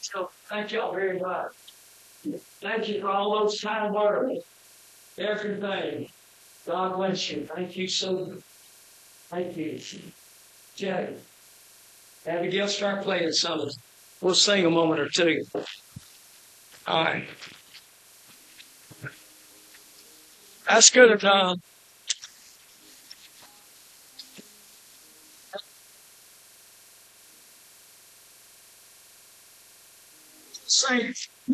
So thank y'all very much. Thank you for all those kind words. Everything. God bless you. Thank you so much. Thank you. Jay, Abigail, start playing something. We'll sing a moment or two. All right. That's good enough. Sing.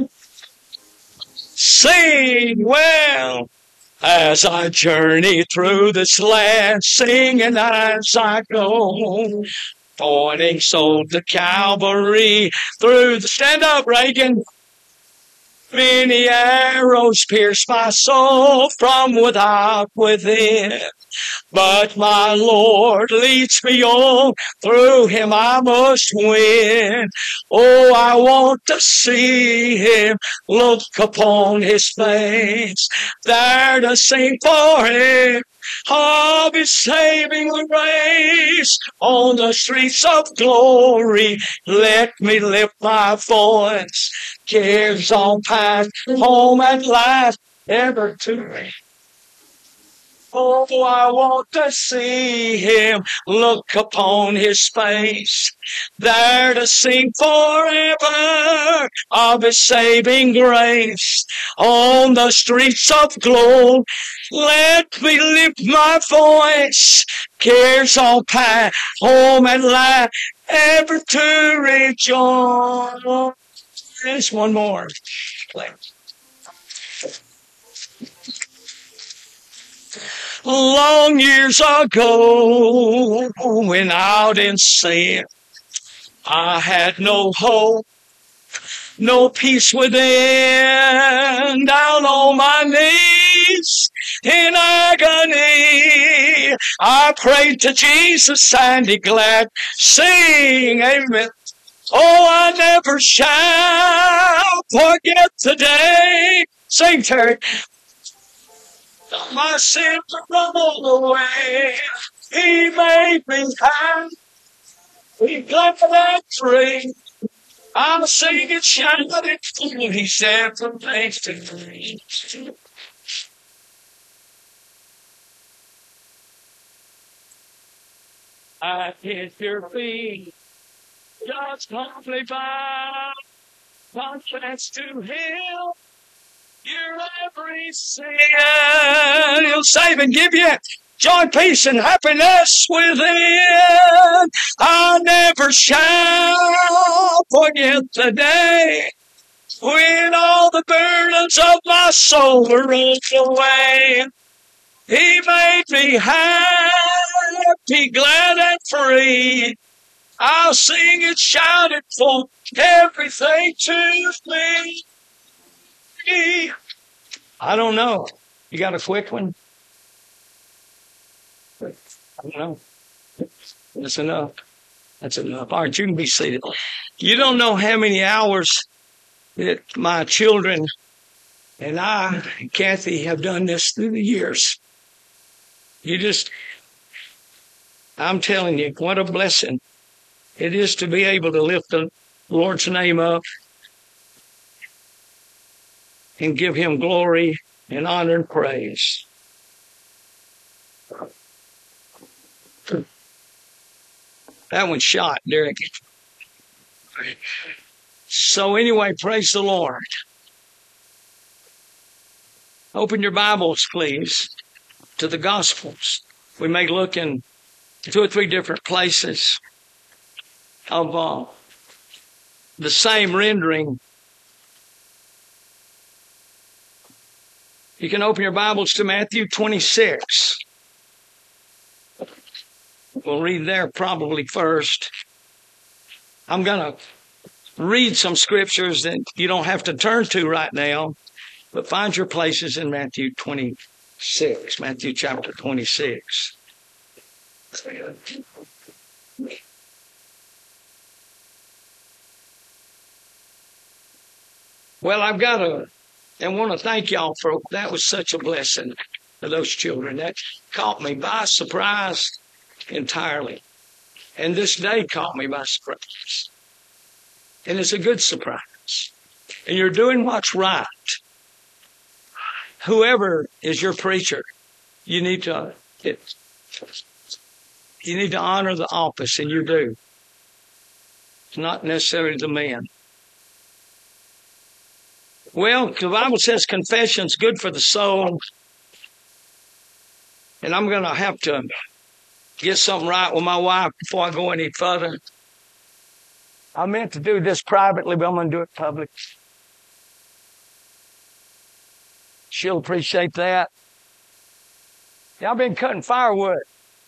Sing well as I journey through this land, singing as I go, pointing soul to Calvary through the stand up, Reagan. Many arrows pierce my soul from without within. But my Lord leads me on, through him I must win. Oh, I want to see him, look upon his face, there to sing for him of his saving grace. On the streets of glory, let me lift my voice. Cares all past, home at last, ever to me. Oh, I want to see him, look upon his face, there to sing forever of his saving grace. On the streets of glory, let me lift my voice. Cares all past, home at last, ever to rejoice. There's one more. Long years ago, when out in sin, I had no hope, no peace within. Down on my knees in agony, I prayed to Jesus and he glad sing amen. Oh, I never shall forget the day. Sing, Terry. My sins are rolled away. He made me happy. We got that free. I'm singing, shouting, he said from place to place. I kiss your feet, just humbly bow, confess to him. Your every sin, he'll save and give you joy, peace, and happiness within. I never shall forget the day when all the burdens of my soul were rolled away. He made me happy, glad, and free. I'll sing and shout it for everything to me. I don't know. You got a quick one? I don't know. That's enough. That's enough. All right, you can be seated. You don't know how many hours that my children and I, and Kathy, have done this through the years. I'm telling you, what a blessing it is to be able to lift the Lord's name up and give him glory and honor and praise. That one's shot, Derek. So anyway, praise the Lord. Open your Bibles, please, to the Gospels. We may look in 2 or 3 different places of the same rendering. You can open your Bibles to Matthew 26. We'll read there probably first. I'm going to read some scriptures that you don't have to turn to right now, but find your places in Matthew 26, Matthew chapter 26. Well, I want to thank y'all for, that was such a blessing to those children. That caught me by surprise entirely. And this day caught me by surprise. And it's a good surprise. And you're doing what's right. Whoever is your preacher, you need to honor the office, and you do. It's not necessarily the man. Well, the Bible says confession's good for the soul. And I'm going to have to get something right with my wife before I go any further. I meant to do this privately, but I'm going to do it public. She'll appreciate that. Yeah, I've been cutting firewood.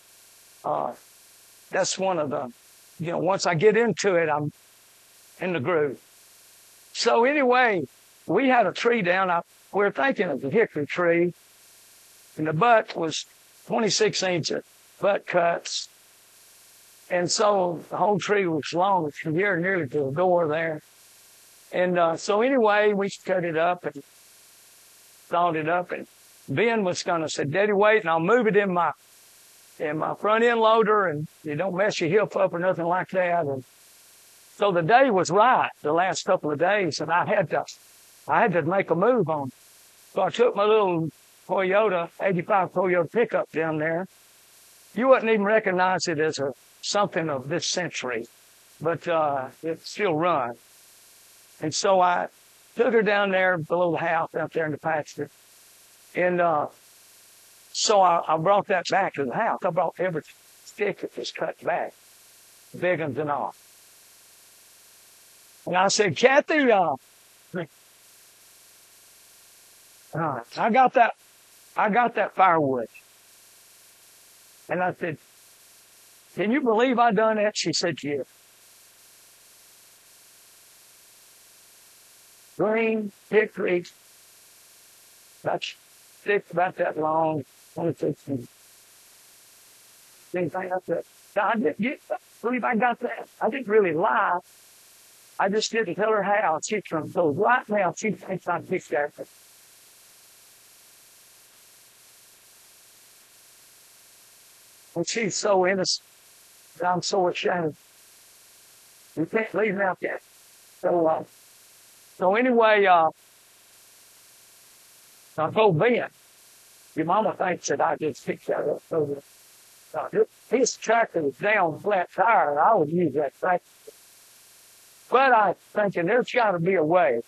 That's one of the, once I get into it, I'm in the groove. So anyway, we had a tree down. We were thinking of the hickory tree, and the butt was 26-inch butt cuts. And so the whole tree was long from here nearly to the door there. And so anyway, we cut it up and sawed it up. And Ben was going to say, Daddy, wait, and I'll move it in my front end loader, and you don't mess your hip up or nothing like that. And so the day was right, the last couple of days, and I had to make a move on it. So I took my little Toyota, 85 Toyota pickup down there. You wouldn't even recognize it as something of this century, but it still runs. And so I took her down there below the house out there in the pasture. And so I brought that back to the house. I brought every stick that was cut back, big ones and all. And I said, Kathy, I got that firewood. And I said, can you believe I done that? She said, yes. Green hickory, that's stick about that long, 26 inches. Anything up there. I didn't believe I got that. I didn't really lie. I just didn't tell her how. She from so right now she thinks I picked that. And she's so innocent. I'm so ashamed. You can't leave me out there. So anyway, I told Ben, your mama thinks that I just picked that up. So his tractor was down flat tire, and I would use that tractor. But I thinking there's got to be a way,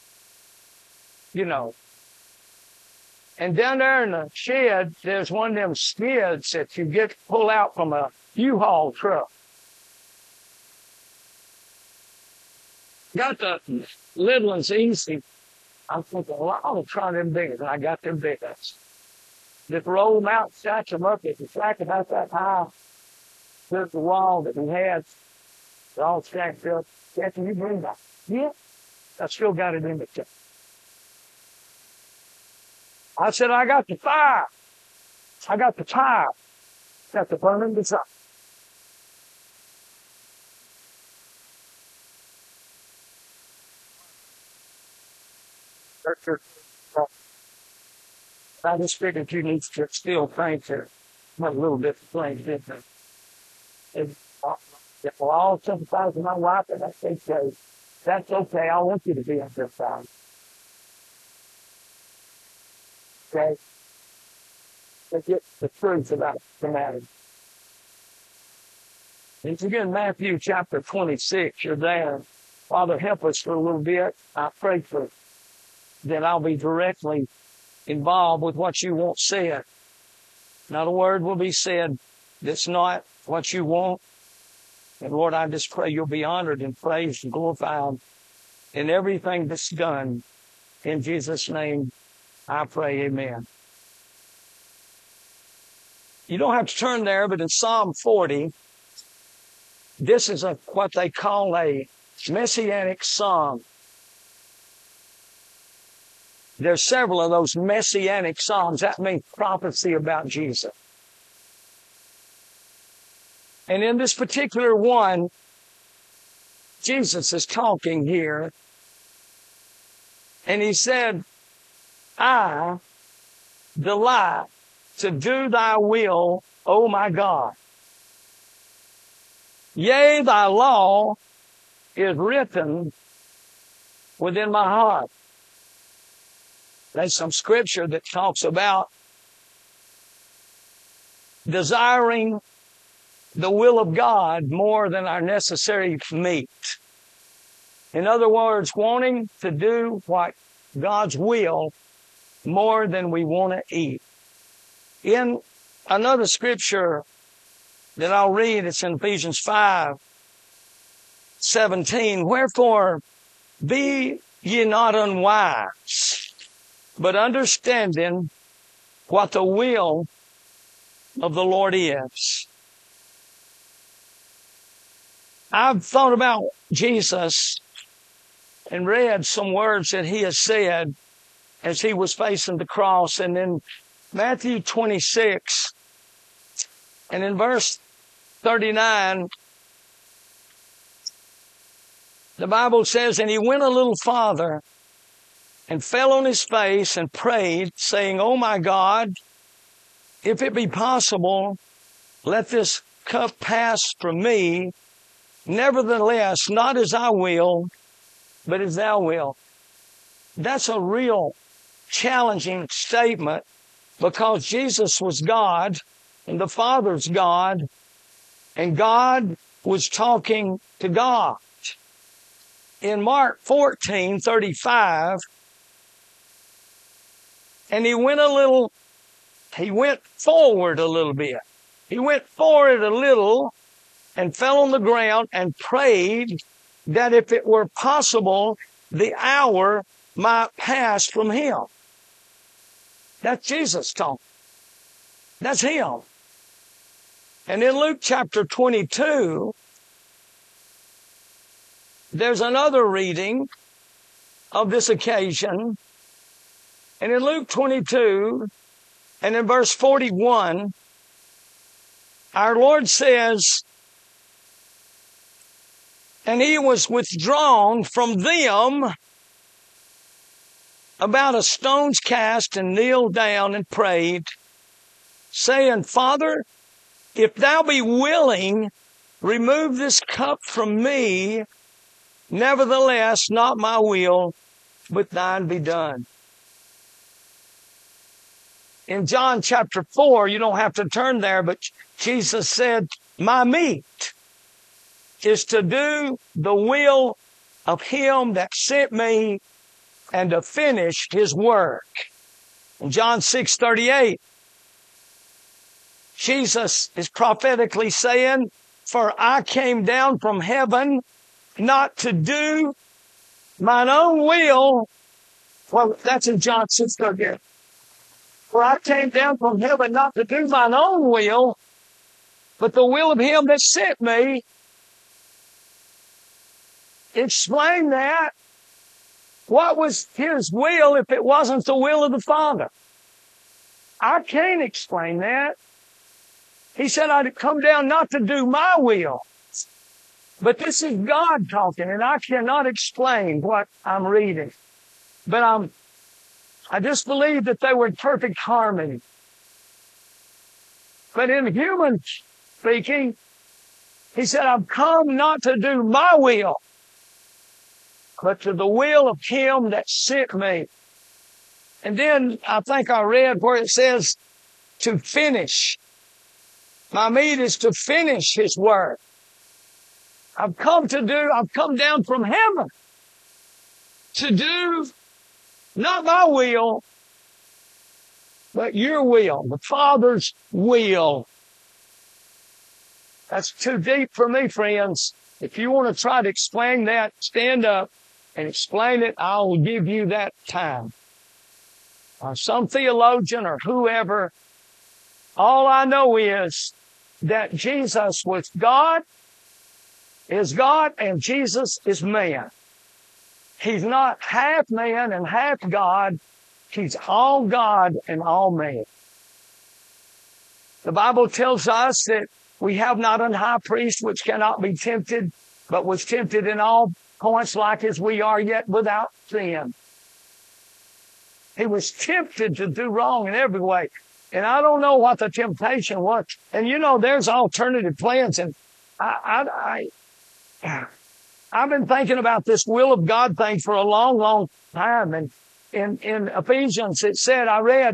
And down there in the shed, there's one of them skids that you get to pull out from a U-Haul truck. Got the little ones easy. I'm thinking, well, I'll try them big, and I got them big ones. Just roll them out, stack them up. If you stack about that high, there's the wall that we had. It's all stacked up. Can you bring that? Yeah. I still got it in the truck. I said, I got the fire. I got the tire. Got the burning design. I just figured you need to still think there. A little bit of things different. If we're all sympathize with my wife, and I think that's okay. I want you to be on this side. Okay? To get the truth about the matter. It's again Matthew chapter 26. You're there. Father, help us for a little bit. I pray for that I'll be directly involved with what you want said. Not a word will be said that's not what you want. And Lord, I just pray you'll be honored and praised and glorified in everything that's done. In Jesus' name, I pray, amen. You don't have to turn there, but in Psalm 40, this is what they call a messianic psalm. There's several of those messianic psalms. That means prophecy about Jesus. And in this particular one, Jesus is talking here. And he said, I delight to do thy will, O my God. Yea, thy law is written within my heart. There's some scripture that talks about desiring the will of God more than our necessary meat. In other words, wanting to do what God's will more than we want to eat. In another scripture that I'll read, it's in Ephesians 5:17. Wherefore, be ye not unwise, but understanding what the will of the Lord is. I've thought about Jesus and read some words that he has said as he was facing the cross. And in Matthew 26 and in verse 39, the Bible says, and he went a little farther and fell on his face and prayed, saying, O my God, if it be possible, let this cup pass from me. Nevertheless, not as I will, but as thou wilt. That's a real challenging statement, because Jesus was God and the Father's God, and God was talking to God. In Mark 14:35, and he went forward a little bit. He went forward a little and fell on the ground and prayed that if it were possible, the hour might pass from him. That's Jesus talking. That's him. And in Luke chapter 22, there's another reading of this occasion. And in Luke 22 and in verse 41, our Lord says, and he was withdrawn from them about a stone's cast, and kneeled down and prayed, saying, Father, if thou be willing, remove this cup from me. Nevertheless, not my will, but thine be done. In John chapter 4, you don't have to turn there, but Jesus said, my meat is to do the will of him that sent me and to finish his work. In John 6:38, Jesus is prophetically saying, for I came down from heaven not to do mine own will. Well, that's in John 6:38. For I came down from heaven not to do mine own will, but the will of him that sent me. Explain that. What was his will if it wasn't the will of the Father? I can't explain that. He said I'd come down not to do my will. But this is God talking, and I cannot explain what I'm reading. But I just believe that they were in perfect harmony. But in human speaking, he said, I've come not to do my will, but to the will of him that sent me. And then I think I read where it says to finish. My meat is to finish his work. I've come down from heaven to do not my will, but your will, the Father's will. That's too deep for me, friends. If you want to try to explain that, stand up and explain it. I will give you that time. Or some theologian or whoever. All I know is that Jesus was God, and Jesus is man. He's not half man and half God. He's all God and all man. The Bible tells us that we have not an high priest which cannot be tempted, but was tempted in all points like as we are, yet without sin. He was tempted to do wrong in every way. And I don't know what the temptation was. And you know, there's alternative plans. And I've been thinking about this will of God thing for a long, long time. And in Ephesians, it said, I read,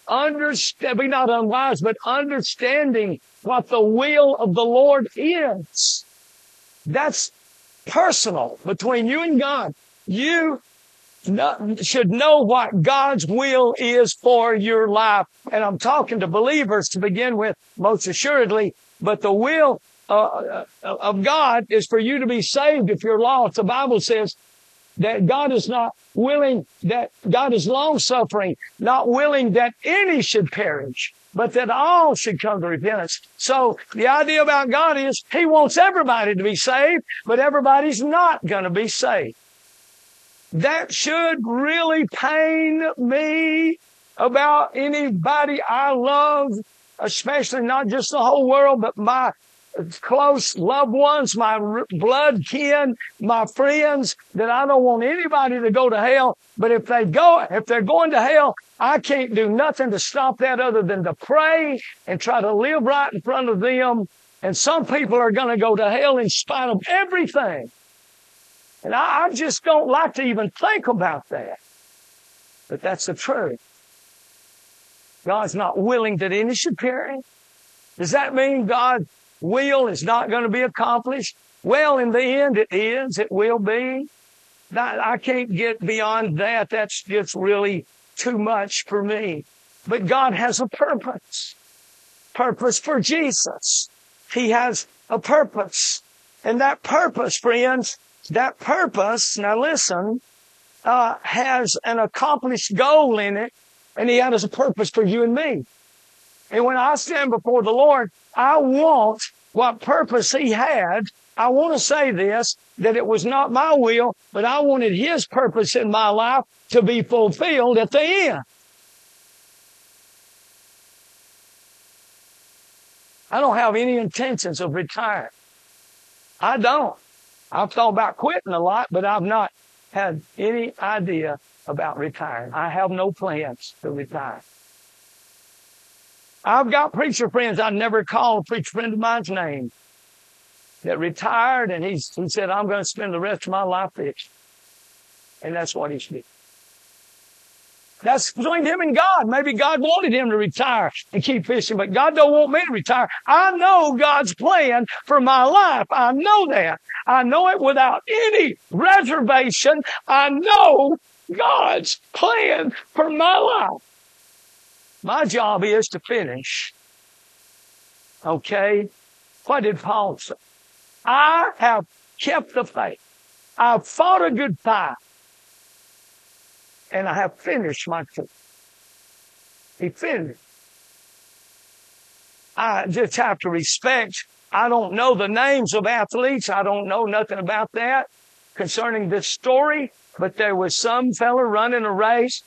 be not unwise, but understanding what the will of the Lord is. That's personal between you and God. You should know what God's will is for your life. And I'm talking to believers to begin with, most assuredly, but the will of God is for you to be saved if you're lost. The Bible says that God is not willing, that God is long-suffering, not willing that any should perish, but that all should come to repentance. So the idea about God is He wants everybody to be saved, but everybody's not going to be saved. That should really pain me about anybody I love, especially not just the whole world, but my close loved ones, my blood kin, my friends, that I don't want anybody to go to hell. But if they're going to hell, I can't do nothing to stop that other than to pray and try to live right in front of them. And some people are going to go to hell in spite of everything. And I just don't like to even think about that. But that's the truth. God's not willing that any should perish. Does that mean God's will is not going to be accomplished? Well, in the end, it is. It will be. I can't get beyond that. That's just really too much for me. But God has a purpose. Purpose for Jesus. He has a purpose. And that purpose, friends, that purpose, now listen, has an accomplished goal in it. And He has a purpose for you and me. And when I stand before the Lord, I want what purpose He had. I want to say this, that it was not my will, but I wanted His purpose in my life to be fulfilled at the end. I don't have any intentions of retiring. I don't. I've thought about quitting a lot, but I've not had any idea about retiring. I have no plans to retire. I've got preacher friends. I never call a preacher friend of mine's name that retired, and he said, I'm going to spend the rest of my life fishing. And that's what he did. That's between him and God. Maybe God wanted him to retire and keep fishing, but God don't want me to retire. I know God's plan for my life. I know that. I know it without any reservation. I know God's plan for my life. My job is to finish. Okay? What did Paul say? I have kept the faith. I've fought a good fight. And I have finished my course. He finished. I just have to respect. I don't know the names of athletes. I don't know nothing about that concerning this story. But there was some fella running a race.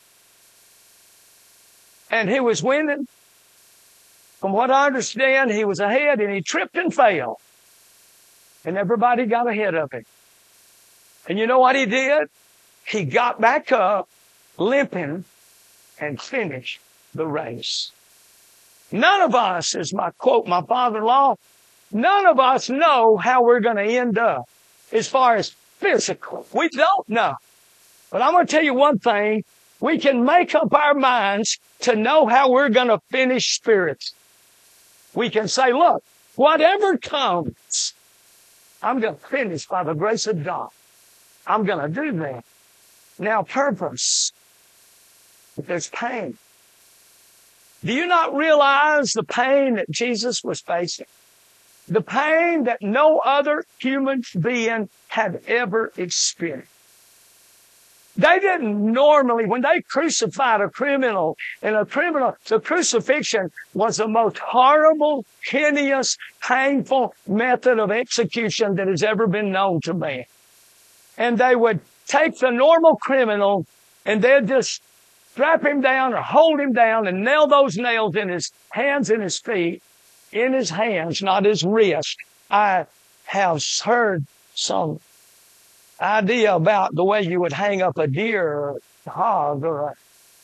And he was winning. From what I understand, he was ahead and he tripped and fell. And everybody got ahead of him. And you know what he did? He got back up, limping, and finished the race. None of us, as my father-in-law, none of us know how we're going to end up as far as physical. We don't know. But I'm going to tell you one thing. We can make up our minds to know how we're going to finish spiritually. We can say, look, whatever comes, I'm going to finish by the grace of God. I'm going to do that. Now, purpose. But there's pain. Do you not realize the pain that Jesus was facing? The pain that no other human being had ever experienced. They didn't normally, when they crucified a criminal, the crucifixion was the most horrible, hideous, painful method of execution that has ever been known to man. And they would take the normal criminal and they'd just strap him down or hold him down and nail those nails in his hands and his feet, in his hands, not his wrist. I have heard some idea about the way you would hang up a deer or a hog or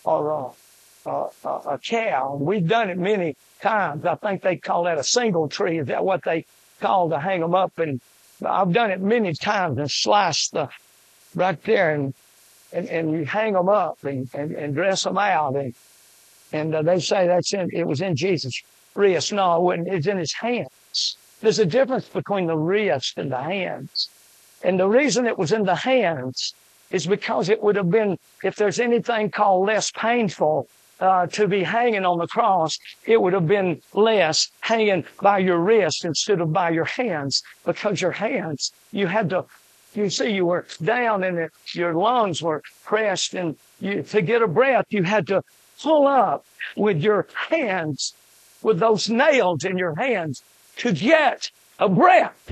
a cow. We've done it many times. I think they call that a single tree. Is that what they call to hang them up and I've done it many times and sliced right there and you hang them up and dress them out. And they say it was in Jesus' wrist. No, it wasn't. It's in his hands. There's a difference between the wrist and the hands. And the reason it was in the hands is because it would have been, if there's anything called less painful, to be hanging on the cross, it would have been less hanging by your wrist instead of by your hands, because your hands, you were down and your lungs were pressed, and to get a breath, you had to pull up with your hands, with those nails in your hands to get a breath.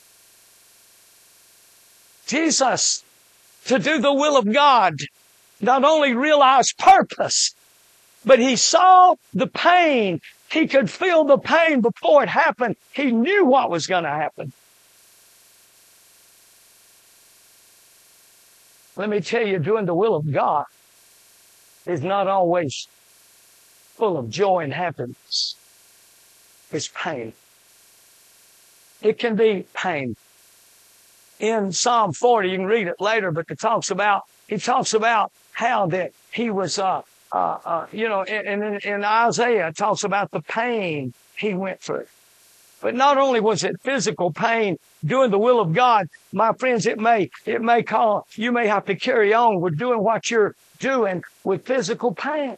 Jesus, to do the will of God, not only realized purpose, but he saw the pain. He could feel the pain before it happened. He knew what was going to happen. Let me tell you, doing the will of God is not always full of joy and happiness. It's pain. It can be pain. In Psalm 40, you can read it later, but he talks about how that he was, in Isaiah, it talks about the pain he went through. But not only was it physical pain doing the will of God, my friends, you may have to carry on with doing what you're doing with physical pain.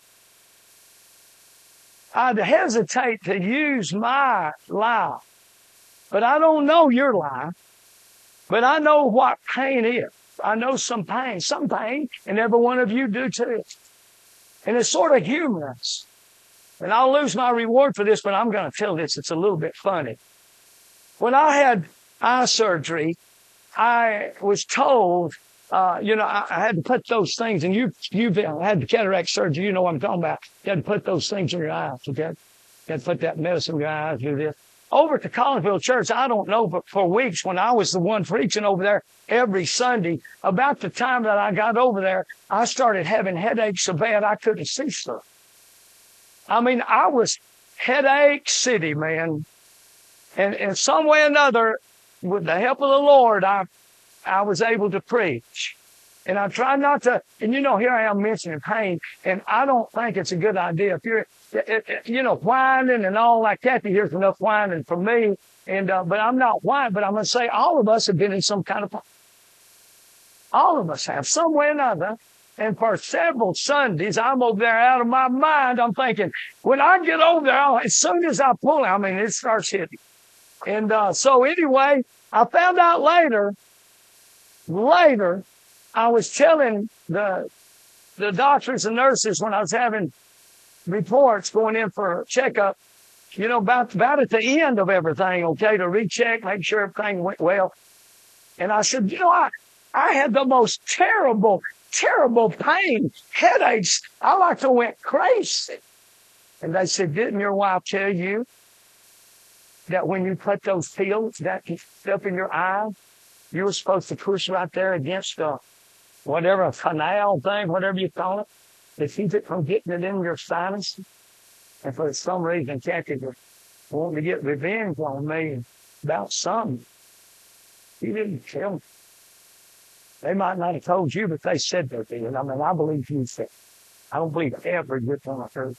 I'd hesitate to use my life, but I don't know your life, but I know what pain is. I know some pain, and every one of you do too. And it's sort of humorous. And I'll lose my reward for this, but I'm going to tell this. It's a little bit funny. When I had eye surgery, I was told, I had to put those things, and you've had the cataract surgery, you know what I'm talking about. You had to put those things in your eyes, okay? You had to put that medicine in your eyes, do this. Over at the Collinsville Church, I don't know, but for weeks when I was the one preaching over there every Sunday, about the time that I got over there, I started having headaches so bad I couldn't see stuff. I mean, I was headache city, man. And some way or another, with the help of the Lord, I was able to preach. And I try not to, and here I am mentioning pain, and I don't think it's a good idea. If you're, whining and all like that, here's enough whining for me. But I'm not whining, but I'm going to say all of us have been in some kind of pain. All of us have, some way or another. And for several Sundays, I'm over there out of my mind. I'm thinking, when I get over there, as soon as I pull it, it starts hitting. And so anyway, I found out later, I was telling the doctors and nurses when I was having reports going in for a checkup, about at the end of everything, okay, to recheck, make sure everything went well. And I said, I had the most terrible pain, headaches. I like to went crazy. And they said, didn't your wife tell you that when you put those pills, that stuff in your eye, you were supposed to push right there against whatever canal thing, whatever you call it, to keep it from getting it in your sinus? And for some reason, Kathy was wanting to get revenge on me about something. He didn't tell me. They might not have told you, but they said they did. I believe you said. I don't believe every good one I heard.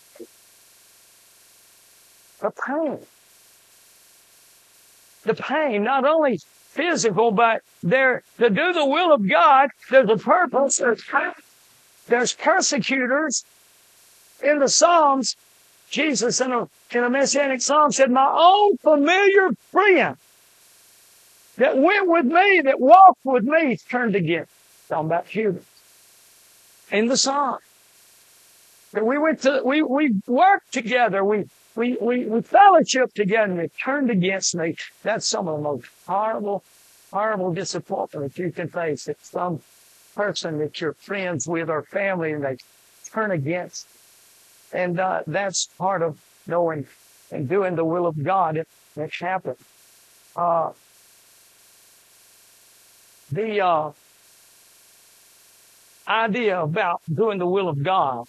The pain, not only physical, but to do the will of God, there's a purpose. There's persecutors. In the Psalms, Jesus in a Messianic Psalm said, my own familiar friend that went with me, that walked with me, turned against. Talking about Judas. In the Psalm. That we worked together, we fellowshiped together, and they turned against me. That's some of the most horrible disappointment that you can face. That some person that you're friends with or family, and they turn against. And that's part of knowing and doing the will of God. It's happened. The idea about doing the will of God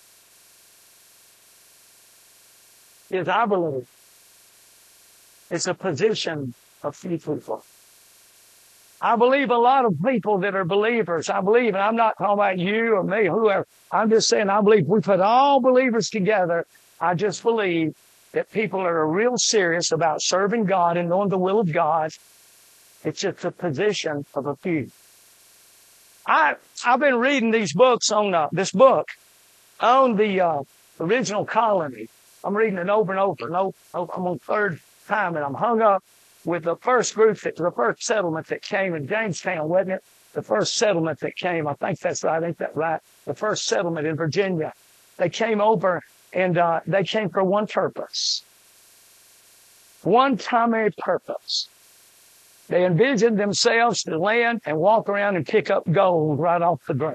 is, I believe, it's a position of free people. I believe a lot of people that are believers. I believe, and I'm not talking about you or me, whoever. I'm just saying I believe we put all believers together. I just believe that people that are real serious about serving God and knowing the will of God. It's just a position of a few. I've been reading these books on this book on the original colony. I'm reading it over and over. I'm on the third time, and I'm hung up with the first group, the first settlement that came in Jamestown, wasn't it? The first settlement that came, I think that's right, ain't that right? The first settlement in Virginia. They came over, and they came for one purpose. One primary purpose. They envisioned themselves to land and walk around and pick up gold right off the ground.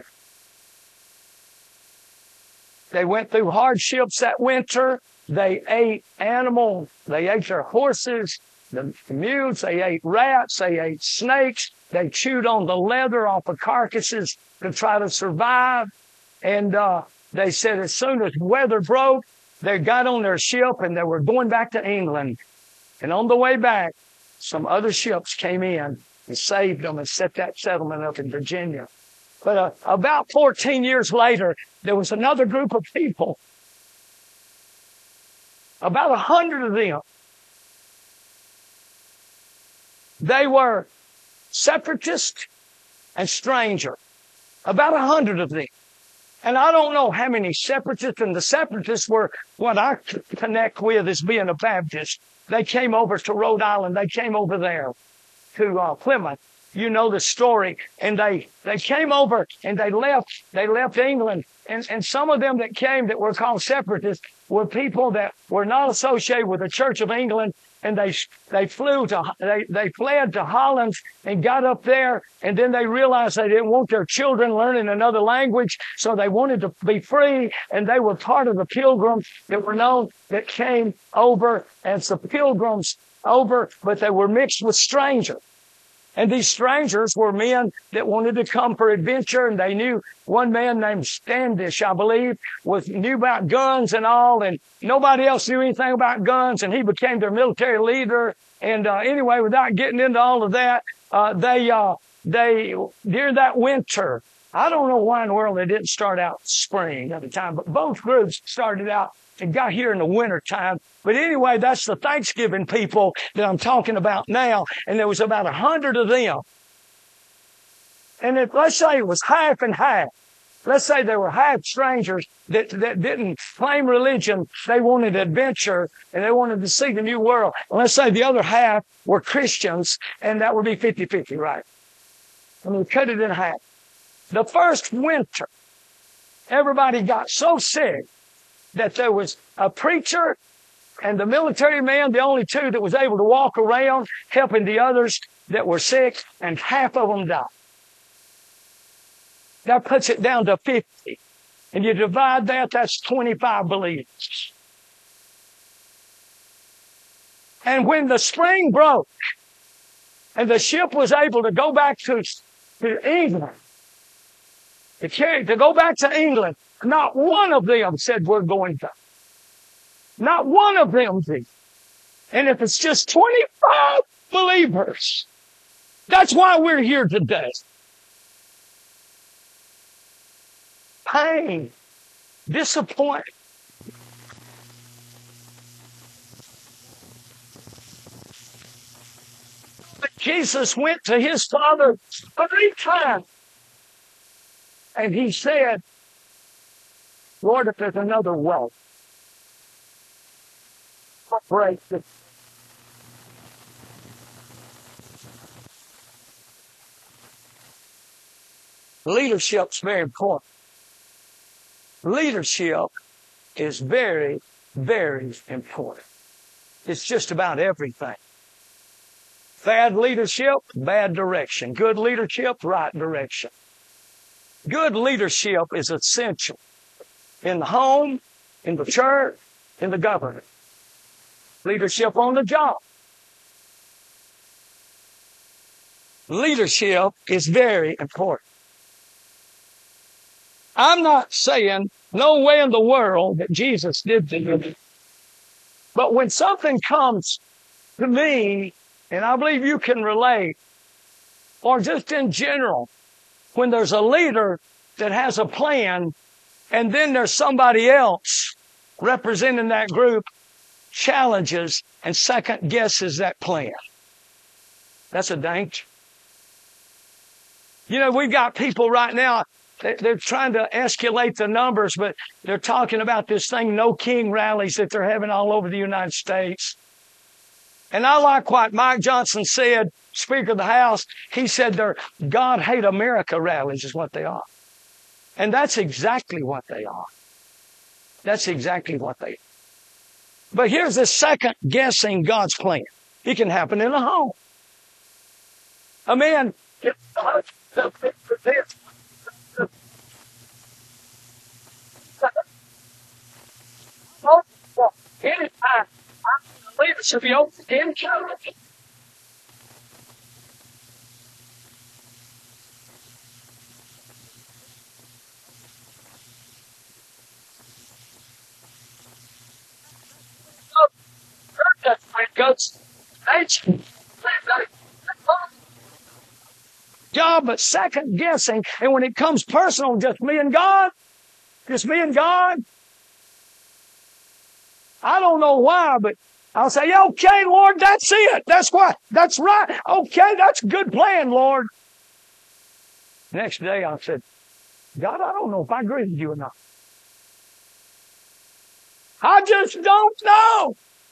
They went through hardships that winter. They ate animals. They ate their horses, the mules. They ate rats. They ate snakes. They chewed on the leather off of carcasses to try to survive. And they said as soon as weather broke, they got on their ship and they were going back to England. And on the way back, some other ships came in and saved them and set that settlement up in Virginia. But about 14 years later, there was another group of people, about 100 of them. They were separatists and strangers, about 100 of them. And I don't know how many separatists, and the separatists were what I connect with as being a Baptist. They came over to Rhode Island. They came over there to Plymouth. You know the story. And they came over and they left England. And some of them that came that were called separatists were people that were not associated with the Church of England. And they fled to Holland and got up there. And then they realized they didn't want their children learning another language. So they wanted to be free. And they were part of the pilgrims that were known that came over as the pilgrims over, but they were mixed with strangers. And these strangers were men that wanted to come for adventure, and they knew one man named Standish, I believe, knew about guns and all, and nobody else knew anything about guns, and he became their military leader. And anyway, without getting into all of that, they during that winter, I don't know why in the world they didn't start out spring at the time, but both groups started out and got here in the winter time. But anyway, that's the Thanksgiving people that I'm talking about now. And there was about 100 of them. And let's say it was half and half. Let's say they were half strangers that didn't claim religion. They wanted adventure and they wanted to see the new world. And let's say the other half were Christians, and that would be 50-50, right? I mean, cut it in half. The first winter, everybody got so sick that there was a preacher and the military man, the only two that was able to walk around helping the others that were sick, and half of them died. That puts it down to 50. And you divide that, that's 25 believers. And when the spring broke and the ship was able to go back to England, to go back to England, not one of them said we're going to. Not one of them did. And if it's just 25 believers, that's why we're here today. Pain, disappointment. Jesus went to his Father 3 times. And he said, Lord, if there's another way, I'll break this. Leadership's very important. Leadership is very, very important. It's just about everything. Bad leadership, bad direction. Good leadership, right direction. Good leadership is essential in the home, in the church, in the government. Leadership on the job. Leadership is very important. I'm not saying no way in the world that Jesus did this. But when something comes to me, and I believe you can relate, or just in general, when there's a leader that has a plan and then there's somebody else representing that group challenges and second guesses that plan. That's a danger. You know, we've got people right now, they're trying to escalate the numbers, but they're talking about this thing, No King rallies that they're having all over the United States. And I like what Mike Johnson said, Speaker of the House. He said they're God Hate America rallies is what they are. And that's exactly what they are. That's exactly what they are. But here's the second guessing God's plan. It can happen in a home. A man, anytime I believe it should be open in church. Job, but second guessing, and when it comes personal, just me and God, I don't know why, but I'll say, okay, Lord, that's it. That's what. That's right. Okay, that's a good plan, Lord. Next day, I said, God, I don't know if I agree with you or not. I just don't know.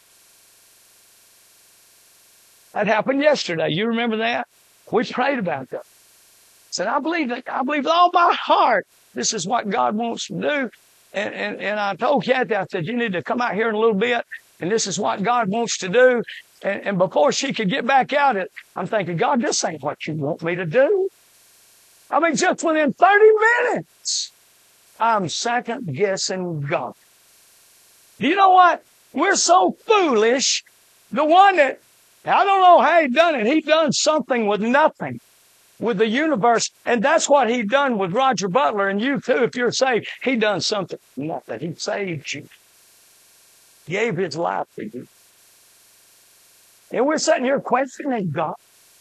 That happened yesterday. You remember that? We prayed about that. Said, I believe with all my heart this is what God wants to do. And I told Kathy, I said, you need to come out here in a little bit, and this is what God wants to do. And before she could get back out, I'm thinking, God, this ain't what you want me to do. I mean, just within 30 minutes, I'm second guessing God. Do you know what? We're so foolish. The one that, I don't know how he done it. He done something with nothing, with the universe. And that's what he done with Roger Butler and you too. If you're saved, he done something with nothing. He saved you. Gave his life for you. And we're sitting here questioning God.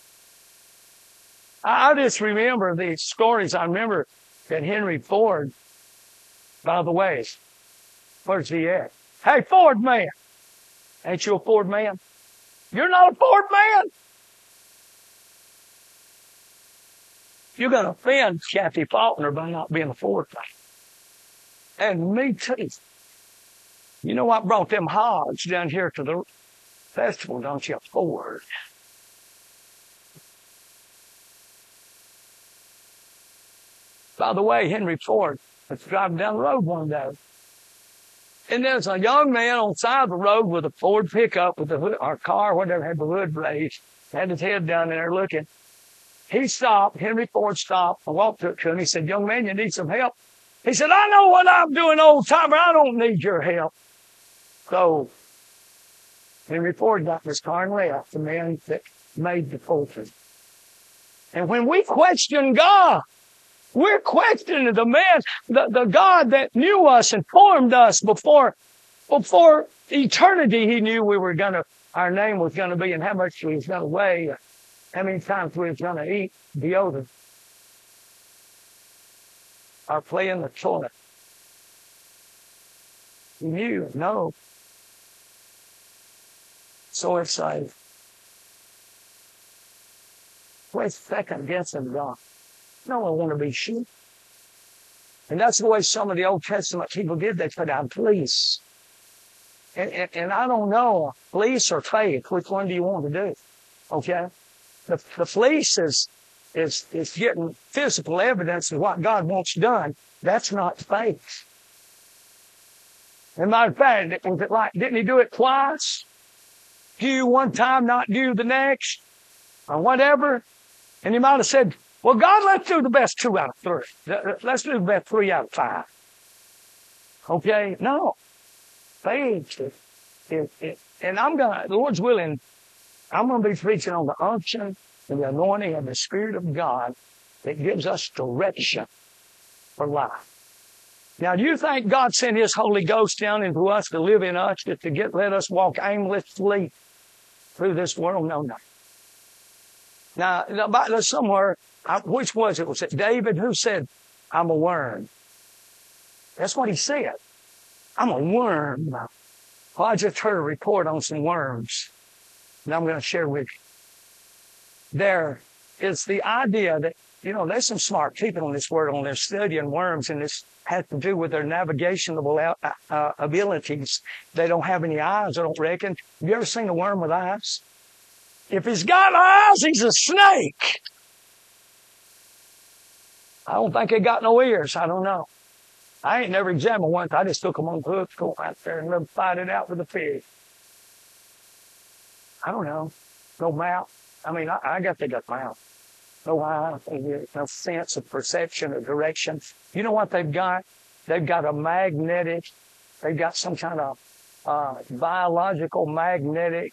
I just remember these stories. I remember that Henry Ford, by the way, where's he at? Hey, Ford man. Ain't you a Ford man? You're not a Ford man. You're going to offend Kathy Faulkner by not being a Ford man. And me too. You know what brought them hogs down here to the festival, don't you? Ford. By the way, Henry Ford was driving down the road one day. And there's a young man on the side of the road with a Ford pickup with the hood, or car, whatever, had the hood raised, had his head down there looking. He stopped, Henry Ford stopped. I walked up to him. He said, young man, you need some help? He said, I know what I'm doing, old timer. I don't need your help. So Henry Ford got in his car and left, the man that made the fortune. And when we question God, we're questioning the man, the God that knew us and formed us before eternity. He knew our name was going to be and how much we was going to weigh, how many times we was going to eat deodorant or play in the toilet. He knew, no. So it's like, we're second guessing God. No, I want to be sure. And that's the way some of the Old Testament people did. They put out police. And I don't know, police or faith, which one do you want to do? Okay? The police is getting physical evidence of what God wants done. That's not faith. As a matter of fact, was it like, didn't he do it twice? Do one time, not do the next? Or whatever? And he might have said, well, God, let's do the best 2 out of 3. Let's do the best 3 out of 5. Okay? No. Faith and the Lord's willing, I'm going to be preaching on the unction and the anointing of the Spirit of God that gives us direction for life. Now, do you think God sent His Holy Ghost down into us to live in us, just to let us walk aimlessly through this world? No, no. Now, somewhere, which was it? Was it David who said, I'm a worm? That's what he said. I'm a worm. Well, I just heard a report on some worms that I'm going to share with you. There is the idea that, there's some smart people in this world, and they're studying worms, and this has to do with their navigational abilities. They don't have any eyes, I don't reckon. Have you ever seen a worm with eyes? If he's got eyes, he's a snake. I don't think he got no ears. I don't know. I ain't never examined one. I just took them on the hook, go out there and let them fight it out with the fish. I don't know. No mouth. I mean, I got they got mouth. No eye, no sense of perception or direction. You know what they've got? They've got they've got some kind of biological magnetic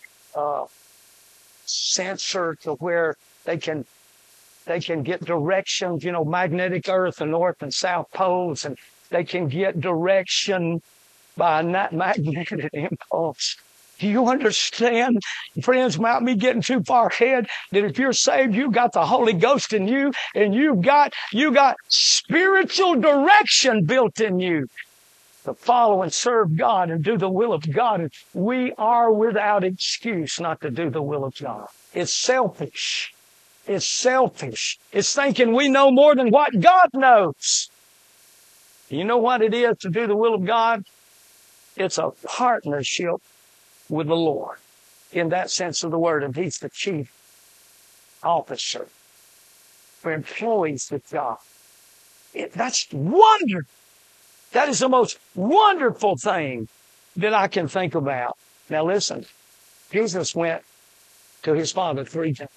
sensor to where they can get directions, magnetic earth, the north and south poles, and they can get direction by a magnetic impulse. Do you understand, friends, without me getting too far ahead, that if you're saved, you've got the Holy Ghost in you, and you got spiritual direction built in you to follow and serve God and do the will of God. And we are without excuse not to do the will of God. It's selfish. It's selfish. It's thinking we know more than what God knows. You know what it is to do the will of God? It's a partnership with the Lord, in that sense of the word, and He's the chief officer for employees with God. That's wonderful. That is the most wonderful thing that I can think about. Now listen, Jesus went to His Father 3 times.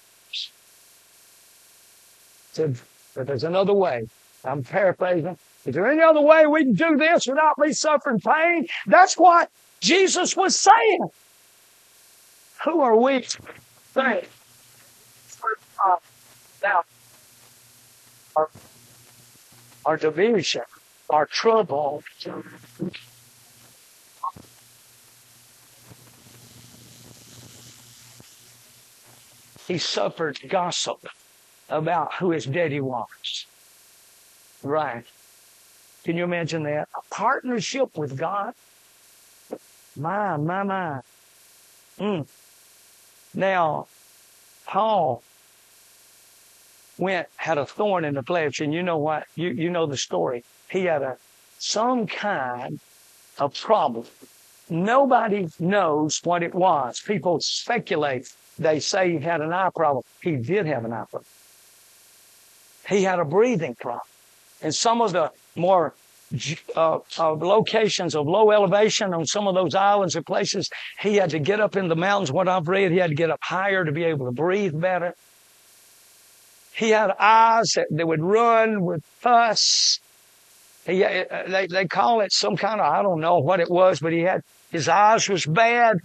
Said, but there's another way. I'm paraphrasing. Is there any other way we can do this without me suffering pain? That's what Jesus was saying. Who are we to say? Now, our division, our trouble. He suffered gossip about who his daddy was. Right. Can you imagine that? A partnership with God? My. Now, Paul had a thorn in the flesh, and you know what? You know the story. He had some kind of problem. Nobody knows what it was. People speculate. They say he had an eye problem. He did have an eye problem. He had a breathing problem. And some of the more locations of low elevation on some of those islands or places, he had to get up in the mountains. What I've read, he had to get up higher to be able to breathe better. He had eyes that would run with pus. They call it some kind of, I don't know what it was, but his eyes was bad.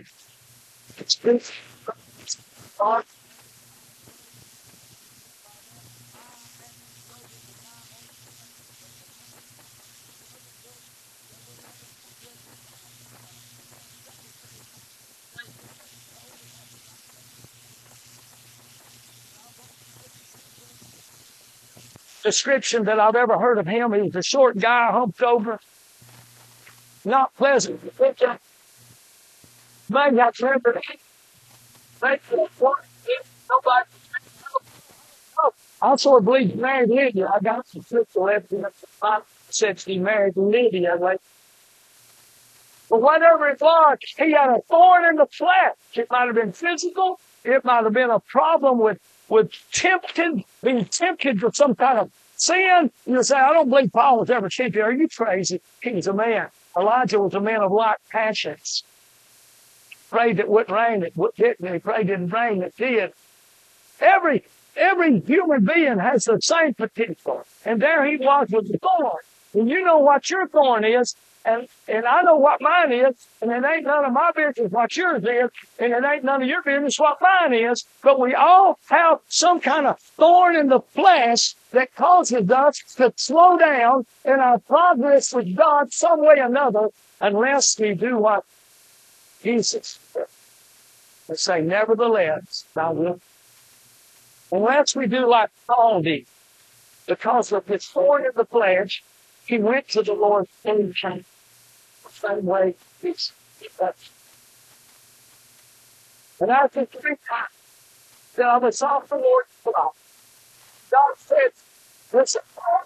Description that I've ever heard of him. He was a short guy, humped over, not pleasant. Man, I remember. I sort of believe he married Lydia. I got some sister left in the said she married Lydia. But whatever it was, he had a thorn in the flesh. It might have been physical. It might have been a problem with being tempted for some kind of sin. You say, I don't believe Paul was ever tempted. Are you crazy? He was a man. Elijah was a man of like passions. Prayed it wouldn't rain, it didn't. He prayed it didn't rain, it did. Every human being has the same potential. And there he was with the thorn. And you know what your thorn is, and I know what mine is, and it ain't none of my business what yours is, and it ain't none of your business what mine is, but we all have some kind of thorn in the flesh that causes us to slow down in our progress with God some way or another, unless we do what Jesus did. And say, nevertheless, thou wilt. Unless we do like Paul did, because of his thorn in the flesh, he went to the Lord and came the same way he's and I think 3 times that I was off the Lord's block. God said, listen,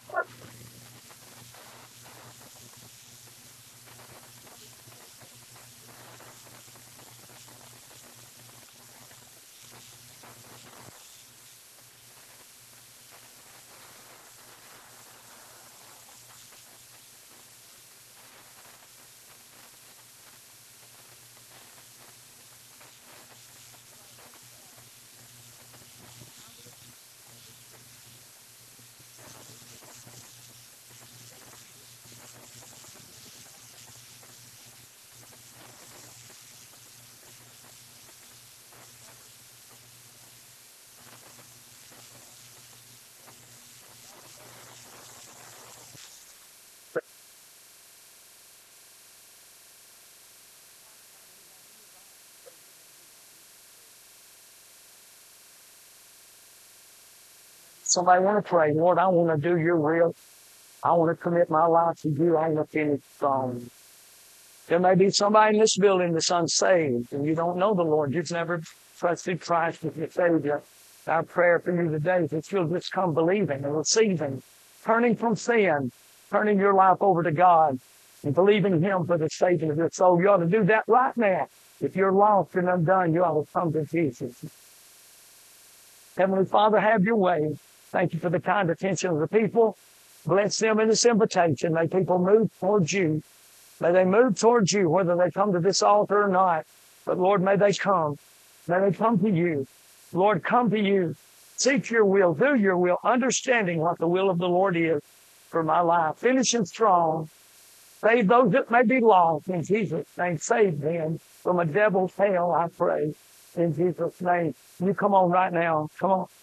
somebody want to pray, Lord, I want to do your will. I want to commit my life to you. I want to finish strong. There may be somebody in this building that's unsaved and you don't know the Lord. You've never trusted Christ as your Savior. Our prayer for you today is that you'll just come believing and receiving, turning from sin, turning your life over to God and believing Him for the saving of your soul. You ought to do that right now. If you're lost and undone, you ought to come to Jesus. Heavenly Father, have your way. Thank you for the kind attention of the people. Bless them in this invitation. May people move towards you. May they move towards you, whether they come to this altar or not. But Lord, may they come. May they come to you. Lord, come to you. Seek your will. Do your will. Understanding what the will of the Lord is for my life. Finishing strong. Save those that may be lost. In Jesus' name, save them from a devil's hell, I pray. In Jesus' name. You come on right now. Come on.